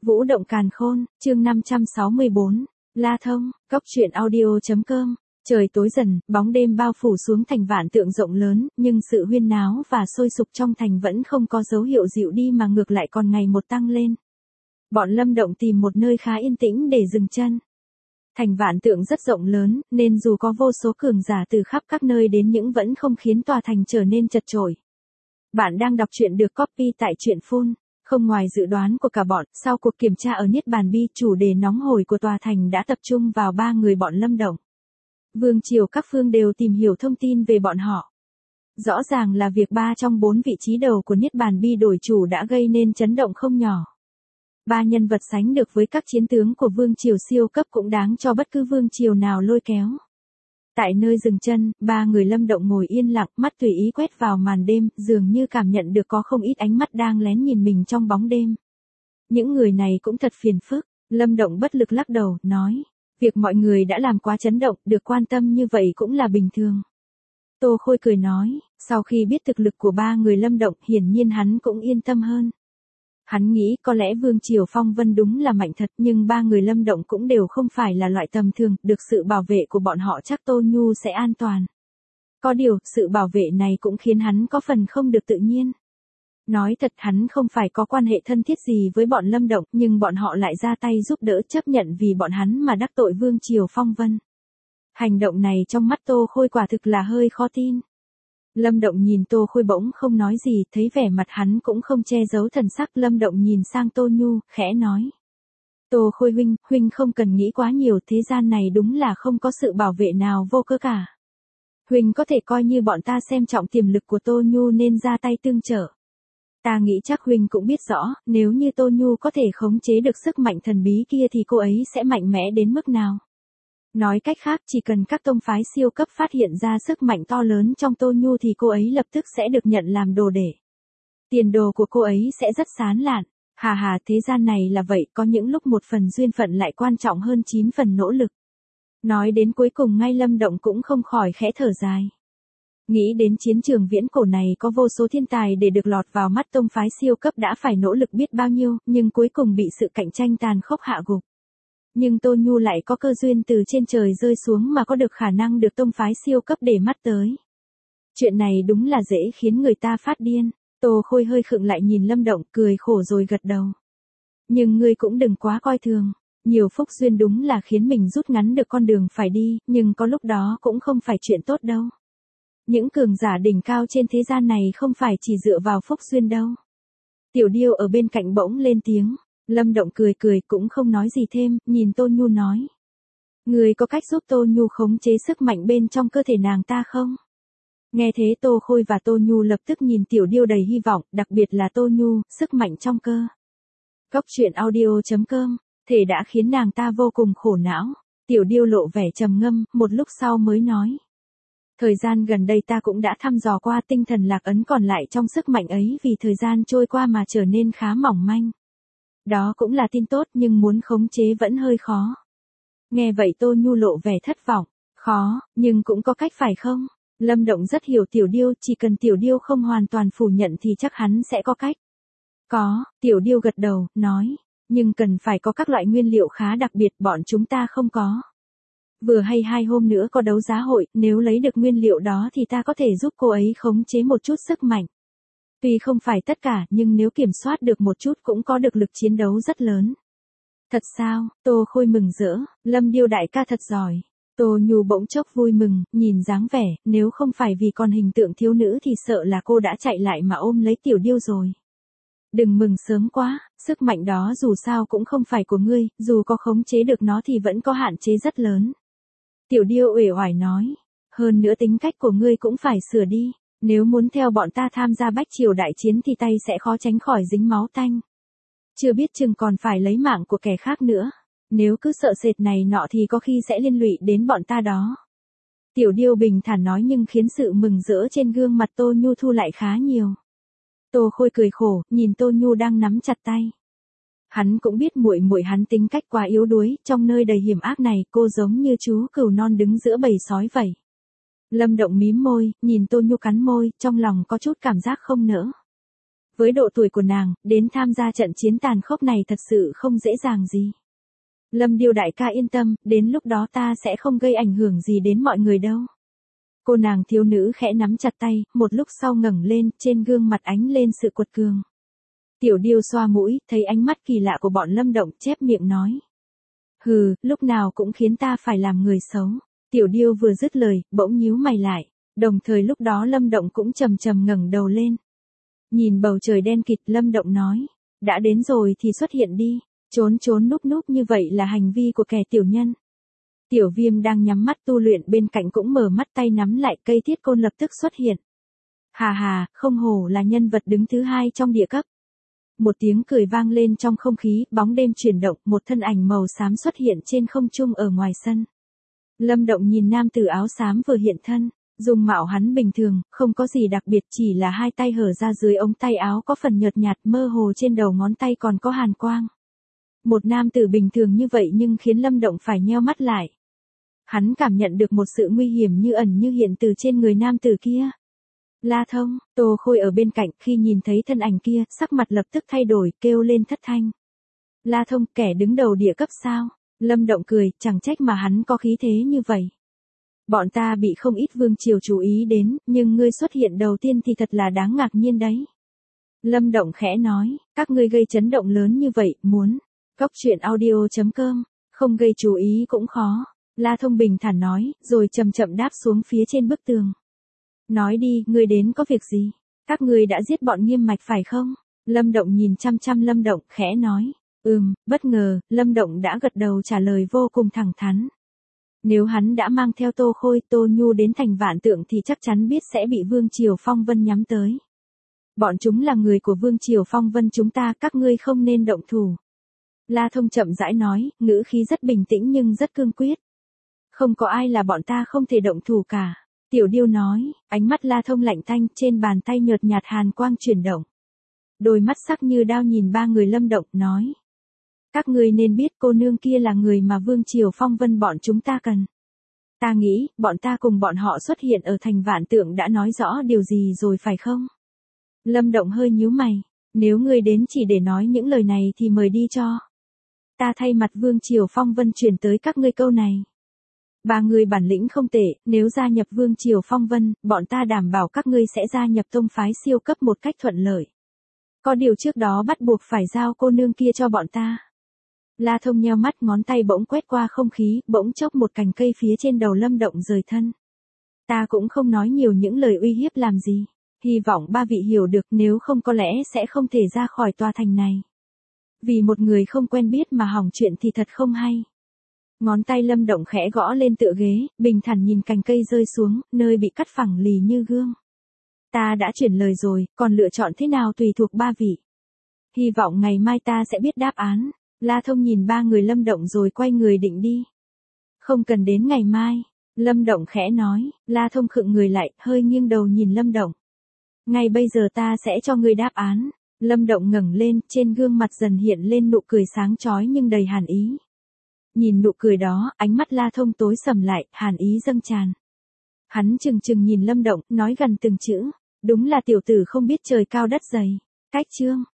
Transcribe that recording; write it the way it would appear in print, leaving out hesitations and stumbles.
Vũ động càn khôn, chương 564, La Thông, Cốc truyện audio.com. Trời tối dần, bóng đêm bao phủ xuống thành vạn tượng rộng lớn, nhưng sự huyên náo và sôi sục trong thành vẫn không có dấu hiệu dịu đi mà ngược lại còn ngày một tăng lên. Bọn Lâm Động tìm một nơi khá yên tĩnh để dừng chân. Thành vạn tượng rất rộng lớn, nên dù có vô số cường giả từ khắp các nơi đến nhưng vẫn không khiến tòa thành trở nên chật chội. Bạn đang đọc truyện được copy tại truyện Phun. Không ngoài dự đoán của cả bọn, sau cuộc kiểm tra ở Niết Bàn Bi, chủ đề nóng hổi của tòa thành đã tập trung vào ba người bọn Lâm Động. Vương triều các phương đều tìm hiểu thông tin về bọn họ. Rõ ràng là việc 3 trong 4 vị trí đầu của Niết Bàn Bi đổi chủ đã gây nên chấn động không nhỏ. 3 nhân vật sánh được với các chiến tướng của vương triều siêu cấp cũng đáng cho bất cứ vương triều nào lôi kéo. Tại nơi dừng chân, 3 người Lâm Động ngồi yên lặng, mắt tùy ý quét vào màn đêm, dường như cảm nhận được có không ít ánh mắt đang lén nhìn mình trong bóng đêm. Những người này cũng thật phiền phức, Lâm Động bất lực lắc đầu, nói, việc mọi người đã làm quá chấn động, được quan tâm như vậy cũng là bình thường. Tô Khôi cười nói, sau khi biết thực lực của 3 người Lâm Động, hiển nhiên hắn cũng yên tâm hơn. Hắn nghĩ có lẽ Vương Triều Phong Vân đúng là mạnh thật, nhưng 3 người Lâm Động cũng đều không phải là loại tầm thường, được sự bảo vệ của bọn họ chắc Tô Nhu sẽ an toàn. Có điều, sự bảo vệ này cũng khiến hắn có phần không được tự nhiên. Nói thật, hắn không phải có quan hệ thân thiết gì với bọn Lâm Động, nhưng bọn họ lại ra tay giúp đỡ chấp nhận vì bọn hắn mà đắc tội Vương Triều Phong Vân. Hành động này trong mắt Tô Khôi quả thực là hơi khó tin. Lâm Động nhìn Tô Khôi bỗng không nói gì, thấy vẻ mặt hắn cũng không che giấu thần sắc. Lâm Động nhìn sang Tô Nhu, khẽ nói. Tô Khôi huynh không cần nghĩ quá nhiều, thế gian này đúng là không có sự bảo vệ nào vô cớ cả. Huynh có thể coi như bọn ta xem trọng tiềm lực của Tô Nhu nên ra tay tương trợ. Ta nghĩ chắc huynh cũng biết rõ, nếu như Tô Nhu có thể khống chế được sức mạnh thần bí kia thì cô ấy sẽ mạnh mẽ đến mức nào. Nói cách khác, chỉ cần các tông phái siêu cấp phát hiện ra sức mạnh to lớn trong Tô Nhu thì cô ấy lập tức sẽ được nhận làm đồ để. Tiền đồ của cô ấy sẽ rất sáng lạn. Hà, thế gian này là vậy, có những lúc một phần duyên phận lại quan trọng hơn 9 phần nỗ lực. Nói đến cuối cùng ngay Lâm Động cũng không khỏi khẽ thở dài. Nghĩ đến chiến trường viễn cổ này có vô số thiên tài để được lọt vào mắt tông phái siêu cấp đã phải nỗ lực biết bao nhiêu, nhưng cuối cùng bị sự cạnh tranh tàn khốc hạ gục. Nhưng Tô Nhu lại có cơ duyên từ trên trời rơi xuống mà có được khả năng được tông phái siêu cấp để mắt tới. Chuyện này đúng là dễ khiến người ta phát điên. Tô Khôi hơi khựng lại nhìn Lâm Động, cười khổ rồi gật đầu. Nhưng ngươi cũng đừng quá coi thường. Nhiều phúc duyên đúng là khiến mình rút ngắn được con đường phải đi, nhưng có lúc đó cũng không phải chuyện tốt đâu. Những cường giả đỉnh cao trên thế gian này không phải chỉ dựa vào phúc duyên đâu. Tiểu Điêu ở bên cạnh bỗng lên tiếng. Lâm Động cười cũng không nói gì thêm, nhìn Tô Nhu nói. Người có cách giúp Tô Nhu khống chế sức mạnh bên trong cơ thể nàng ta không? Nghe thế Tô Khôi và Tô Nhu lập tức nhìn Tiểu Điêu đầy hy vọng, đặc biệt là Tô Nhu, sức mạnh trong cơ. Cốc truyện audio.com, thể đã khiến nàng ta vô cùng khổ não. Tiểu Điêu lộ vẻ trầm ngâm, một lúc sau mới nói. Thời gian gần đây ta cũng đã thăm dò qua, tinh thần lạc ấn còn lại trong sức mạnh ấy vì thời gian trôi qua mà trở nên khá mỏng manh. Đó cũng là tin tốt nhưng muốn khống chế vẫn hơi khó. Nghe vậy Tô Nhu lộ vẻ thất vọng. Khó, nhưng cũng có cách phải không? Lâm Động rất hiểu Tiểu Điêu, chỉ cần Tiểu Điêu không hoàn toàn phủ nhận thì chắc hắn sẽ có cách. Có, Tiểu Điêu gật đầu, nói. Nhưng cần phải có các loại nguyên liệu khá đặc biệt bọn chúng ta không có. Vừa hay 2 hôm nữa có đấu giá hội, nếu lấy được nguyên liệu đó thì ta có thể giúp cô ấy khống chế một chút sức mạnh. Tuy không phải tất cả nhưng nếu kiểm soát được một chút cũng có được lực chiến đấu rất lớn. Thật sao? Tô Khôi mừng rỡ, Lâm Điêu đại ca thật giỏi. Tô Nhu bỗng chốc vui mừng, nhìn dáng vẻ, nếu không phải vì còn hình tượng thiếu nữ thì sợ là cô đã chạy lại mà ôm lấy Tiểu Điêu rồi. Đừng mừng sớm quá, sức mạnh đó dù sao cũng không phải của ngươi, dù có khống chế được nó thì vẫn có hạn chế rất lớn. Tiểu Điêu uể oải nói, hơn nữa tính cách của ngươi cũng phải sửa đi. Nếu muốn theo bọn ta tham gia bách triều đại chiến thì tay sẽ khó tránh khỏi dính máu tanh. Chưa biết chừng còn phải lấy mạng của kẻ khác nữa. Nếu cứ sợ sệt này nọ thì có khi sẽ liên lụy đến bọn ta đó. Tiểu Điêu bình thản nói nhưng khiến sự mừng rỡ trên gương mặt Tô Nhu thu lại khá nhiều. Tô Khôi cười khổ, nhìn Tô Nhu đang nắm chặt tay. Hắn cũng biết muội hắn tính cách quá yếu đuối, trong nơi đầy hiểm ác này cô giống như chú cừu non đứng giữa bầy sói vậy. Lâm Động mím môi, nhìn Tô Nhu cắn môi, trong lòng có chút cảm giác không nỡ. Với độ tuổi của nàng, đến tham gia trận chiến tàn khốc này thật sự không dễ dàng gì. Lâm Điêu đại ca yên tâm, đến lúc đó ta sẽ không gây ảnh hưởng gì đến mọi người đâu. Cô nàng thiếu nữ khẽ nắm chặt tay, một lúc sau ngẩng lên, trên gương mặt ánh lên sự cuột cường. Tiểu Điêu xoa mũi, thấy ánh mắt kỳ lạ của bọn Lâm Động, chép miệng nói. Hừ, lúc nào cũng khiến ta phải làm người xấu. Tiểu Điêu vừa dứt lời, bỗng nhíu mày lại. Đồng thời lúc đó Lâm Động cũng trầm trầm ngẩng đầu lên. Nhìn bầu trời đen kịt, Lâm Động nói. Đã đến rồi thì xuất hiện đi. Trốn trốn núp núp như vậy là hành vi của kẻ tiểu nhân. Tiểu Viêm đang nhắm mắt tu luyện bên cạnh cũng mở mắt, tay nắm lại cây thiết côn lập tức xuất hiện. Hà hà, không hổ là nhân vật đứng thứ 2 trong địa cấp. Một tiếng cười vang lên trong không khí, bóng đêm chuyển động, một thân ảnh màu xám xuất hiện trên không trung ở ngoài sân. Lâm Động nhìn nam tử áo xám vừa hiện thân, dung mạo hắn bình thường, không có gì đặc biệt, chỉ là hai tay hở ra dưới ống tay áo có phần nhợt nhạt, mơ hồ trên đầu ngón tay còn có hàn quang. Một nam tử bình thường như vậy nhưng khiến Lâm Động phải nheo mắt lại. Hắn cảm nhận được một sự nguy hiểm như ẩn như hiện từ trên người nam tử kia. La Thông, Tô Khôi ở bên cạnh khi nhìn thấy thân ảnh kia, sắc mặt lập tức thay đổi, kêu lên thất thanh. La Thông, kẻ đứng đầu địa cấp sao? Lâm Động cười, chẳng trách mà hắn có khí thế như vậy. Bọn ta bị không ít vương triều chú ý đến, nhưng ngươi xuất hiện đầu tiên thì thật là đáng ngạc nhiên đấy. Lâm Động khẽ nói, các ngươi gây chấn động lớn như vậy, muốn. Cóc truyện audio.com, không gây chú ý cũng khó. La Thông bình thản nói, rồi chậm chậm đáp xuống phía trên bức tường. Nói đi, ngươi đến có việc gì? Các ngươi đã giết bọn Nghiêm Mạch phải không? Lâm Động nhìn chăm chăm Lâm Động, khẽ nói. Bất ngờ, Lâm Động đã gật đầu trả lời vô cùng thẳng thắn. Nếu hắn đã mang theo Tô Khôi, Tô Nhu đến thành Vạn Tượng thì chắc chắn biết sẽ bị Vương Triều Phong Vân nhắm tới. Bọn chúng là người của Vương Triều Phong Vân chúng ta, các ngươi không nên động thủ. La Thông chậm rãi nói, ngữ khí rất bình tĩnh nhưng rất cương quyết. Không có ai là bọn ta không thể động thủ cả. Tiểu Điêu nói, ánh mắt La Thông lạnh tanh, trên bàn tay nhợt nhạt hàn quang chuyển động. Đôi mắt sắc như đao nhìn ba người Lâm Động, nói. Các ngươi nên biết cô nương kia là người mà Vương Triều Phong Vân bọn chúng ta cần. Ta nghĩ, bọn ta cùng bọn họ xuất hiện ở thành Vạn Tượng đã nói rõ điều gì rồi phải không? Lâm Động hơi nhíu mày, nếu ngươi đến chỉ để nói những lời này thì mời đi cho. Ta thay mặt Vương Triều Phong Vân truyền tới các ngươi câu này. Ba người bản lĩnh không tệ, nếu gia nhập Vương Triều Phong Vân, bọn ta đảm bảo các ngươi sẽ gia nhập tông phái siêu cấp một cách thuận lợi. Có điều trước đó bắt buộc phải giao cô nương kia cho bọn ta. La Thông nheo mắt, ngón tay bỗng quét qua không khí, bỗng chốc một cành cây phía trên đầu Lâm Động rời thân. Ta cũng không nói nhiều những lời uy hiếp làm gì. Hy vọng ba vị hiểu được, nếu không có lẽ sẽ không thể ra khỏi tòa thành này. Vì một người không quen biết mà hỏng chuyện thì thật không hay. Ngón tay Lâm Động khẽ gõ lên tựa ghế, bình thản nhìn cành cây rơi xuống, nơi bị cắt phẳng lì như gương. Ta đã chuyển lời rồi, còn lựa chọn thế nào tùy thuộc ba vị. Hy vọng ngày mai ta sẽ biết đáp án. La Thông nhìn ba người Lâm Động rồi quay người định đi. Không cần đến ngày mai. Lâm Động khẽ nói, La Thông khựng người lại, hơi nghiêng đầu nhìn Lâm Động. Ngay bây giờ ta sẽ cho ngươi đáp án. Lâm Động ngẩng lên, trên gương mặt dần hiện lên nụ cười sáng chói nhưng đầy hàn ý. Nhìn nụ cười đó, ánh mắt La Thông tối sầm lại, hàn ý dâng tràn. Hắn chừng chừng nhìn Lâm Động, nói gần từng chữ. Đúng là tiểu tử không biết trời cao đất dày. Cách chương.